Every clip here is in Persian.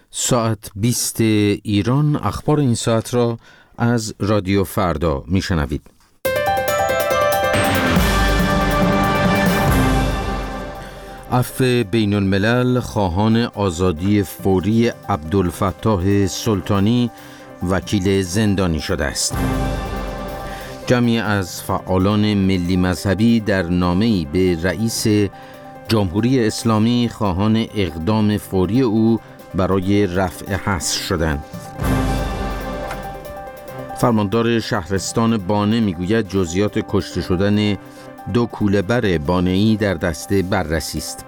ساعت 20 ایران اخبار این ساعت را از رادیو فردا میشنوید. عفو بین الملل خواهان آزادی فوری عبدالفتاح سلطانی وکیل زندانی شده است. جمعی از فعالان ملی مذهبی در نامه‌ای به رئیس جمهوری اسلامی خواهان اقدام فوری او برای رفع حصر شدند. فرماندار شهرستان بانه میگوید جزئیات کشته شدن 2 کوله‌بر بانه‌ای در دست بررسی است.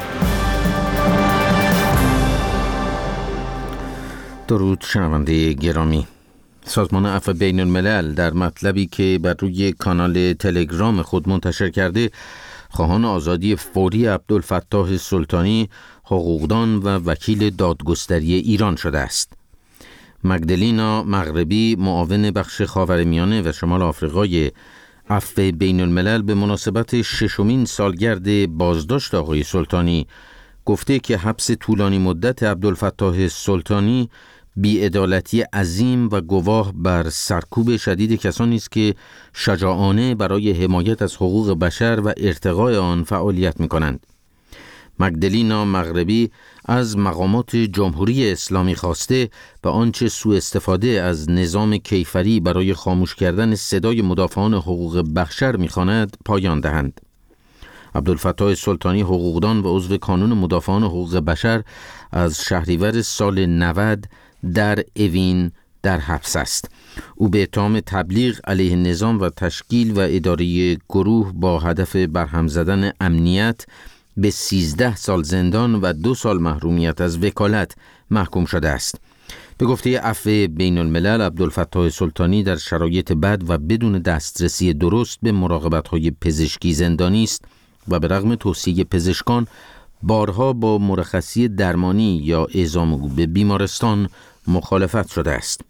درود شنونده گرامی. سازمان عفو بین الملل در مطلبی که بر روی کانال تلگرام خود منتشر کرده خواهان آزادی فوری عبدالفتاح سلطانی، حقوقدان و وکیل دادگستری ایران شده است. مگدلینا مغربی، معاون بخش خاورمیانه و شمال آفریقای عفو بین الملل، به مناسبت 6مین سالگرد بازداشت آقای سلطانی گفته که حبس طولانی مدت عبدالفتاح سلطانی بی‌عدالتی عظیم و گواه بر سرکوب شدید کسانی است که شجاعانه برای حمایت از حقوق بشر و ارتقاء آن فعالیت می‌کنند. مگدلینا مغربی از مقامات جمهوری اسلامی خواسته به آنچه سوء استفاده از نظام کیفری برای خاموش کردن صدای مدافعان حقوق بشر می‌خواند پایان دهند. عبدالفتاح سلطانی، حقوقدان و عضو کانون مدافعان حقوق بشر، از شهریور سال 90 در اوین در حبس است. او به اتهام تبلیغ علیه نظام و تشکیل و اداره گروه با هدف برهم زدن امنیت به 13 سال زندان و 2 سال محرومیت از وکالت محکوم شده است. به گفته عفو بین الملل، عبدالفتاح سلطانی در شرایط بد و بدون دسترسی درست به مراقبت‌های پزشکی زندانی است و به رغم توصیه پزشکان بارها با مرخصی درمانی یا اعزام او به بیمارستان مخالفت شده است.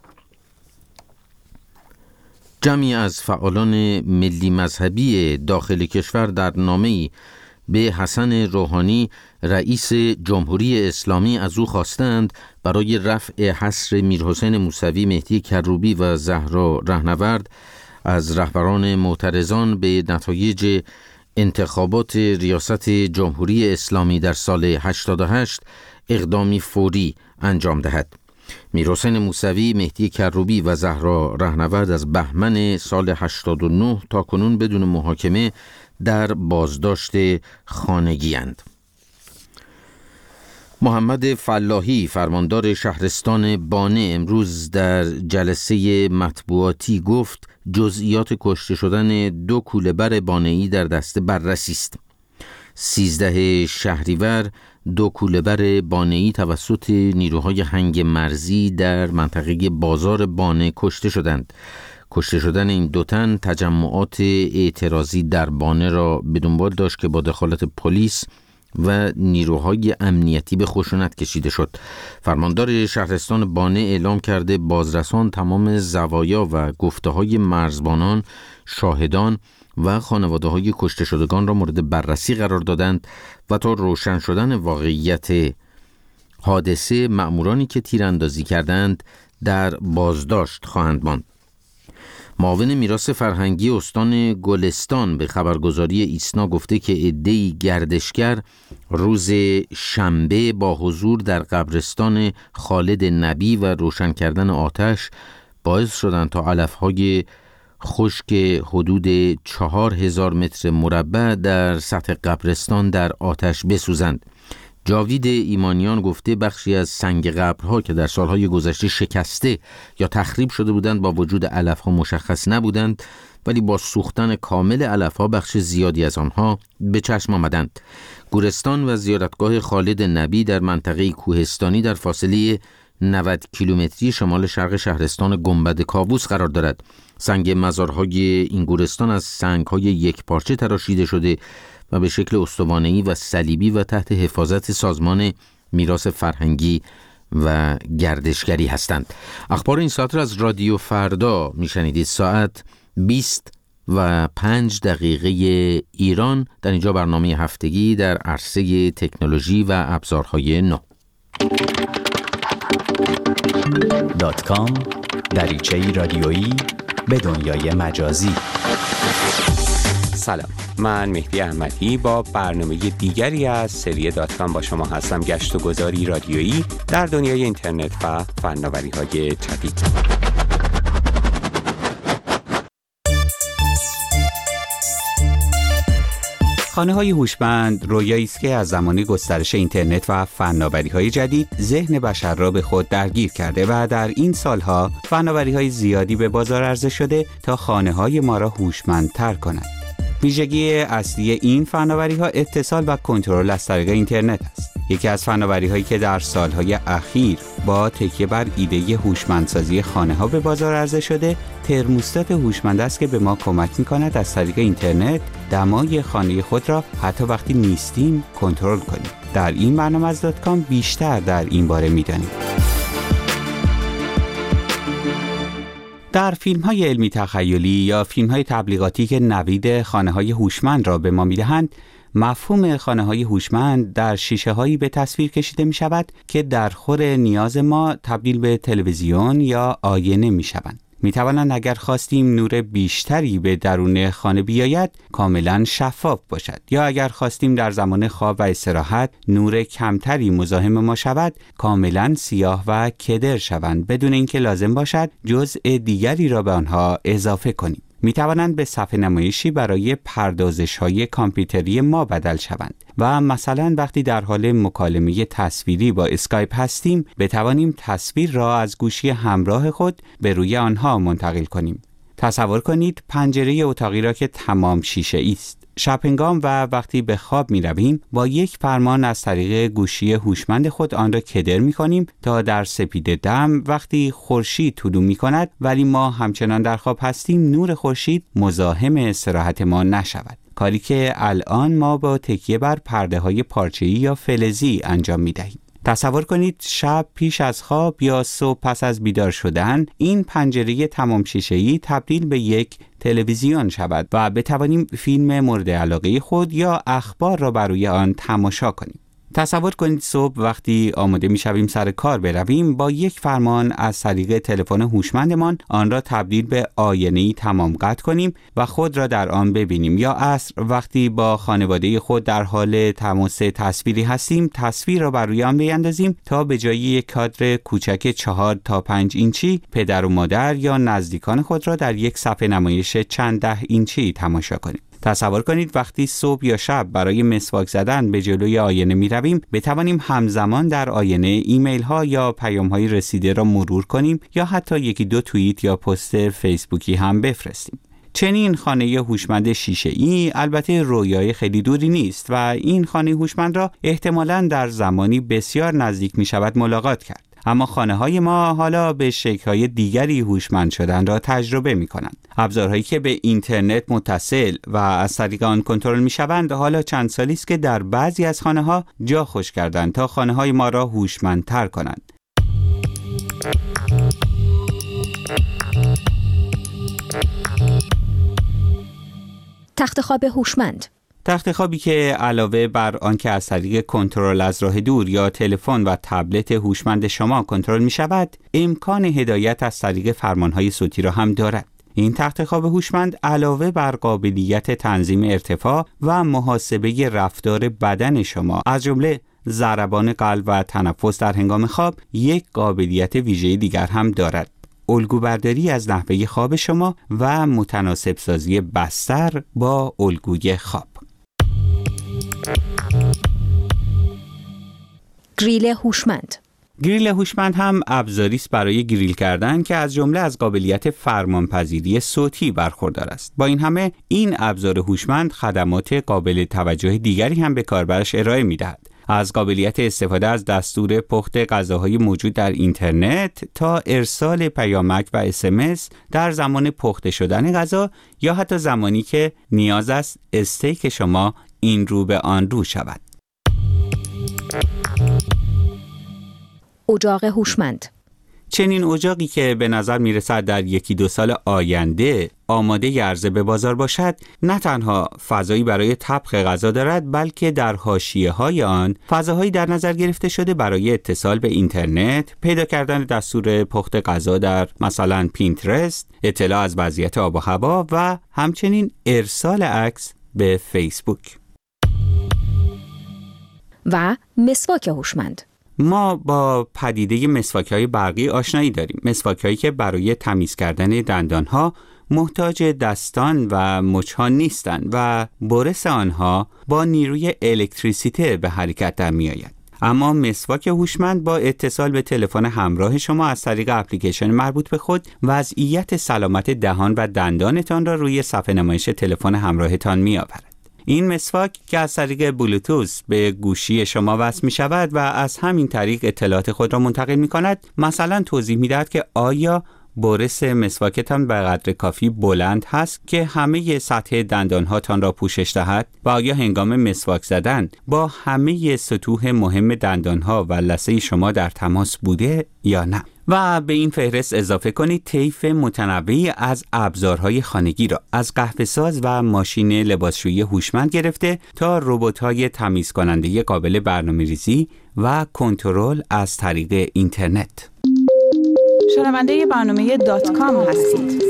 جمعی از فعالان ملی مذهبی داخل کشور در نامه‌ای به حسن روحانی، رئیس جمهوری اسلامی، از او خواستند برای رفع حصر میرحسین موسوی، مهدی کروبی و زهرا رهنورد از رهبران معترضان به نتایج انتخابات ریاست جمهوری اسلامی در سال 88 اقدامی فوری انجام دهد. میرحسین موسوی، مهدی کروبی و زهرا رهنورد از بهمن سال 89 تا کنون بدون محاکمه در بازداشت خانگی اند. محمد فلاحی، فرماندار شهرستان بانه، امروز در جلسه مطبوعاتی گفت جزئیات کشته شدن 2 کوله‌بر بانه‌ای در دست بررسی است. 13 شهریور 2 کوله‌بر بانه‌ای توسط نیروهای هنگ مرزی در منطقه بازار بانه کشته شدند. کشته شدن این 2 تن تجمعات اعتراضی در بانه را به دنبال داشت که با دخالت پلیس و نیروهای امنیتی به خشونت کشیده شد. فرماندار شهرستان بانه اعلام کرده بازرسان تمام زوایا و گفته‌های مرزبانان، شاهدان و خانواده‌های کشته شدگان را مورد بررسی قرار دادند و تا روشن شدن واقعیت حادثه مأمورانی که تیراندازی کردند در بازداشت خواهند ماند. معاون میراث فرهنگی استان گلستان به خبرگزاری ایسنا گفته که عده‌ای گردشگر روز شنبه با حضور در قبرستان خالد نبی و روشن کردن آتش باعث شدند تا علف‌های خشک حدود 4000 متر مربع در سطح قبرستان در آتش بسوزند. جاوید ایمانیان گفته بخشی از سنگ قبرها که در سالهای گذشته شکسته یا تخریب شده بودند با وجود علف‌ها مشخص نبودند، ولی با سوختن کامل علف‌ها بخش زیادی از آنها به چشم آمدند. گورستان و زیارتگاه خالد نبی در منطقه کوهستانی در فاصله 90 کیلومتری شمال شرق شهرستان گنبد کاووس قرار دارد. سنگ مزارهای این گورستان از سنگ‌های یک پارچه تراشیده شده و به شکل استوانه‌ای و صلیبی و تحت حفاظت سازمان میراث فرهنگی و گردشگری هستند. اخبار این ساعت را از رادیو فردا میشنیدید. ساعت 20:05 ایران. در اینجا برنامه هفتگی در عرصه تکنولوژی و ابزارهای نو. .com دریچه‌ای رادیویی به دنیای مجازی. سلام، من مهدی احمدی با برنامه دیگری از سری .com با شما هستم. گشت و گذاری رادیویی در دنیای اینترنت و فناوری‌های جدید. خانه‌های هوشمند رویایی است که از زمان گسترش اینترنت و فناوری‌های جدید ذهن بشر را به خود درگیر کرده و در این سالها فناوری‌های زیادی به بازار عرضه شده تا خانه‌های ما را هوشمندتر کنند. ویژگی اصلی این فناوری‌ها اتصال و کنترل از طریق اینترنت است. یکی از فناوری‌هایی که در سالهای اخیر با تکیه بر ایده هوشمندسازی خانه‌ها به بازار عرضه شده، ترموستات هوشمند است که به ما کمک می‌کند از طریق اینترنت دمای خانه خود را حتی وقتی نیستیم کنترل کنیم. در این برنامه از .com بیشتر در این باره می‌دانیم. در فیلم‌های علمی تخیلی یا فیلم‌های تبلیغاتی که نوید خانه‌های هوشمند را به ما می‌دهند، مفهوم خانه‌های هوشمند در شیشه‌هایی به تصویر کشیده می‌شود که در خور نیاز ما تبدیل به تلویزیون یا آینه می‌شوند. می‌توانند اگر خواستیم نور بیشتری به درون خانه بیاید کاملاً شفاف باشد، یا اگر خواستیم در زمان خواب و استراحت نور کمتری مزاحم ما شود کاملاً سیاه و کدر شوند بدون اینکه لازم باشد جزء دیگری را به آنها اضافه کنیم. می توانند به صفحه نمایشی برای پردازش‌های کامپیوتری ما بدل شوند و مثلا وقتی در حال مکالمه تصویری با اسکایپ هستیم بتوانیم تصویر را از گوشی همراه خود به روی آنها منتقل کنیم. تصور کنید پنجره اتاقی را که تمام شیشه‌ای است. شب‌هنگام و وقتی به خواب می رویم با یک فرمان از طریق گوشی هوشمند خود آن را کدر می کنیم تا در سپیده دم وقتی خورشید طلوع می کند ولی ما همچنان در خواب هستیم نور خورشید مزاحم استراحت ما نشود، کاری که الان ما با تکیه بر پرده های پارچه‌ای یا فلزی انجام می دهیم. تصور کنید شب پیش از خواب یا صبح پس از بیدار شدن این پنجره تمام شیشه‌ای تبدیل به یک تلویزیون شود و بتوانیم فیلم مورد علاقه خود یا اخبار را بر روی آن تماشا کنیم. تصور کنید صبح وقتی آماده می‌شویم سر کار برویم با یک فرمان از طریق تلفن هوشمندمان آن را تبدیل به آینه‌ای تمام قد کنیم و خود را در آن ببینیم، یا عصر وقتی با خانواده خود در حال تماس تصویری هستیم تصویر را بر روی آن بیاندازیم تا به جای یک کادر کوچک 4 تا 5 اینچی پدر و مادر یا نزدیکان خود را در یک صفحه نمایش چند ده اینچی تماشا کنیم. تصور کنید وقتی صبح یا شب برای مسواک زدن به جلوی آینه می رویم بتوانیم همزمان در آینه ایمیل ها یا پیام های رسیده را مرور کنیم یا حتی یکی دو توییت یا پست فیسبوکی هم بفرستیم. چنین خانه هوشمند شیشه‌ای البته رویای خیلی دوری نیست و این خانه هوشمند را احتمالاً در زمانی بسیار نزدیک می شود ملاقات کرد. اما خانه‌های ما حالا به شکل‌های دیگری هوشمند شدن را تجربه می‌کنند. ابزارهایی که به اینترنت متصل و از طریق آن کنترل می‌شوند حالا چند سالی است که در بعضی از خانه‌ها جا خوش کردند تا خانه‌های ما را هوشمندتر کنند. تخت خواب هوشمند. تخت خوابی که علاوه بر آنکه از طریق کنترل از راه دور یا تلفن و تبلت هوشمند شما کنترل می شود، امکان هدایت از طریق فرمانهای صوتی را هم دارد. این تخت خواب هوشمند علاوه بر قابلیت تنظیم ارتفاع و محاسبه رفتار بدن شما از جمله ضربان قلب و تنفس در هنگام خواب، یک قابلیت ویژه دیگر هم دارد: الگوبرداری از نحوه خواب شما و متناسب سازی بستر با الگوی خواب. گریل هوشمند. گریل هوشمند هم ابزاری است برای گریل کردن که از جمله از قابلیت فرمانپذیری صوتی برخوردار است. با این همه این ابزار هوشمند خدمات قابل توجه دیگری هم به کاربرش ارائه می‌دهد. از قابلیت استفاده از دستور پخت غذاهای موجود در اینترنت تا ارسال پیامک و SMS در زمان پخته شدن غذا یا حتی زمانی که نیاز است استیک شما این رو به آن رو شود. اجاق هوشمند. چنین اجاقی که به نظر میرسد در 1-2 سال آینده آماده عرضه به بازار باشد، نه تنها فضایی برای طبخ غذا دارد، بلکه در حاشیه‌های آن فضاهایی در نظر گرفته شده برای اتصال به اینترنت، پیدا کردن دستور پخت غذا در مثلا پینترست، اطلاع از وضعیت آب و هوا و همچنین ارسال عکس به فیسبوک. و مسواک هوشمند. ما با پدیده مسواک‌های برقی آشنایی داریم. مسواک‌هایی که برای تمیز کردن دندان‌ها محتاج دستان و مچ‌ها نیستند و برس آنها با نیروی الکتریسیته به حرکت در می‌آید. اما مسواک هوشمند با اتصال به تلفن همراه شما از طریق اپلیکیشن مربوط به خود وضعیت سلامت دهان و دندانتان را روی صفحه نمایش تلفن همراهتان می‌آورد. این مسواک که از طریق بلوتوث به گوشی شما وصل می شود و از همین طریق اطلاعات خود را منتقل می کند، مثلا توضیح می دهد که آیا برس مسواکتان به قدر کافی بلند هست که همه سطح دندانهاتان را پوشش دهد و آیا هنگام مسواک زدن با همه سطوح مهم دندانها و لثه شما در تماس بوده یا نه. و به این فهرست اضافه کنید طیف متنوعی از ابزارهای خانگی را، از قهوه‌ساز و ماشین لباسشویی هوشمند گرفته تا ربات‌های تمیز کننده قابل برنامه‌ریزی و کنترل از طریق اینترنت. شنونده برنامه .com هستید.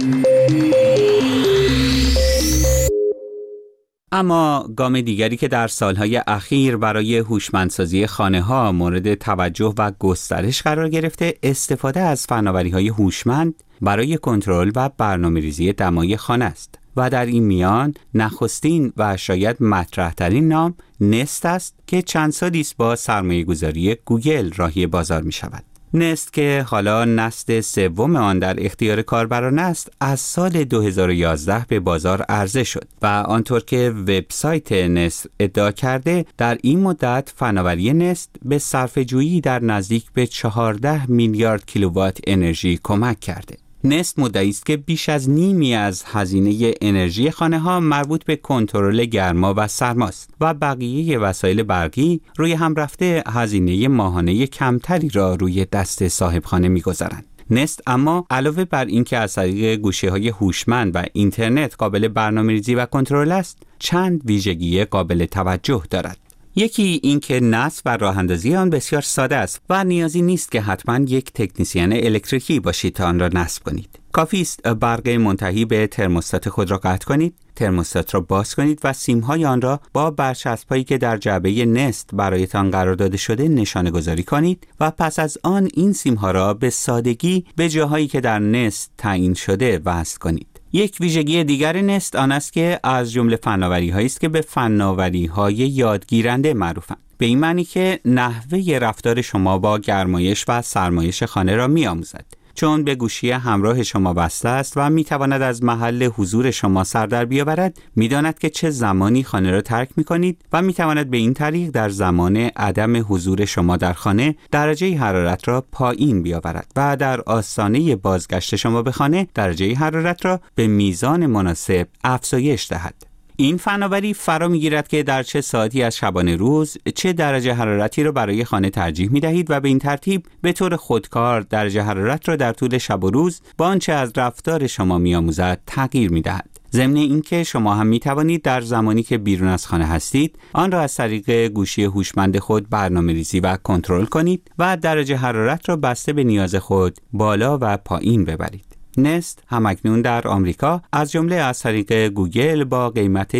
اما گام دیگری که در سالهای اخیر برای هوشمندسازی خانه‌ها مورد توجه و گسترش قرار گرفته، استفاده از فناوری‌های هوشمند برای کنترل و برنامه‌ریزی دمای خانه است. و در این میان نخستین و شاید مطرح‌ترین نام نست است که چند سالی است با سرمایه‌گذاری گوگل راهی بازار می‌شود. نست که حالا نسل سوم آن در اختیار کاربران است، از سال 2011 به بازار عرضه شد و آنطور که وبسایت نست ادعا کرده، در این مدت فناوری نست به صرفه‌جویی در نزدیک به 14 میلیارد کیلووات انرژی کمک کرده. نست مدعی است که بیش از نیمی از هزینه انرژی خانه‌ها مربوط به کنترل گرما و سرماست و بقیه وسایل برقی روی هم رفته هزینه ماهانه کمتری را روی دست صاحب خانه می‌گذارند. نست اما علاوه بر اینکه از طریق گوشی‌های هوشمند و اینترنت قابل برنامه‌ریزی و کنترل است، چند ویژگی قابل توجه دارد. یکی این که نصب و راه اندازی آن بسیار ساده است و نیازی نیست که حتما یک تکنسین الکتریکی باشید تا آن را نصب کنید. کافی است برق منتهی به ترموستات خود را قطع کنید، ترموستات را باز کنید و سیم‌های آن را با برچسب‌هایی که در جعبه نست برایتان قرار داده شده نشانه گذاری کنید و پس از آن این سیم‌ها را به سادگی به جاهایی که در نست تعیین شده وصل کنید. یک ویژگی دیگر نست آن است که از جمله فناوری‌هایی است که به فناوری‌های یادگیرنده معروفند. به این معنی که نحوه رفتار شما با گرمایش و سرمایش خانه را می‌آموزد. چون به گوشی همراه شما وصل است و می‌تواند از محل حضور شما سر در بیاورد، می‌داند که چه زمانی خانه را ترک می‌کنید و می‌تواند به این طریق در زمان عدم حضور شما در خانه درجه حرارت را پایین بیاورد و در آستانه بازگشت شما به خانه درجه حرارت را به میزان مناسب افزایش دهد. این فناوری فرا میگیرد که در چه ساعتی از شبانه روز چه درجه حرارتی را برای خانه ترجیح می‌دهید و به این ترتیب به طور خودکار درجه حرارت را در طول شب و روز با آنچه از رفتار شما می‌آموزد تغییر می‌دهد. ضمن اینکه شما هم می‌توانید در زمانی که بیرون از خانه هستید آن را از طریق گوشی هوشمند خود برنامه‌ریزی و کنترل کنید و درجه حرارت را بسته به نیاز خود بالا و پایین ببرید. نست همکنون در آمریکا از جمله از طریق گوگل با قیمت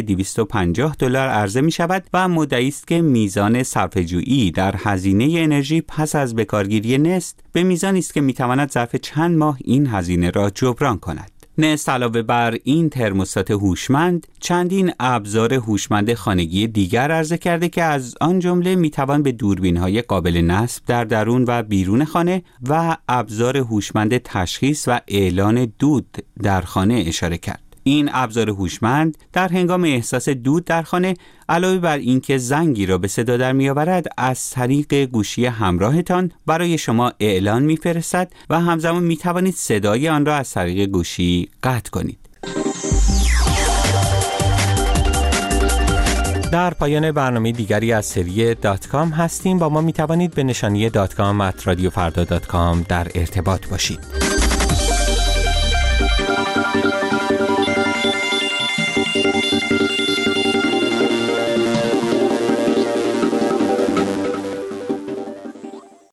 $250 عرضه می شود و مدعی است که میزان صرفه‌جویی در هزینه انرژی پس از بکارگیری نست به میزانی است که می تواند ظرف چند ماه این هزینه را جبران کند. نست علاوه بر این ترموستات هوشمند چندین ابزار هوشمند خانگی دیگر عرضه کرده که از آن جمله میتوان به دوربین‌های قابل نصب در درون و بیرون خانه و ابزار هوشمند تشخیص و اعلان دود در خانه اشاره کرد. این ابزار هوشمند در هنگام احساس دود در خانه علاوه بر اینکه زنگی را به صدا در می‌آورد، از طریق گوشی همراهتان برای شما اعلان می‌فرستد و همزمان می‌توانید صدای آن را از طریق گوشی قطع کنید. در پایان برنامه دیگری از سری .com هستیم. با ما می توانید به نشانی .com@radiofarda.com در ارتباط باشید.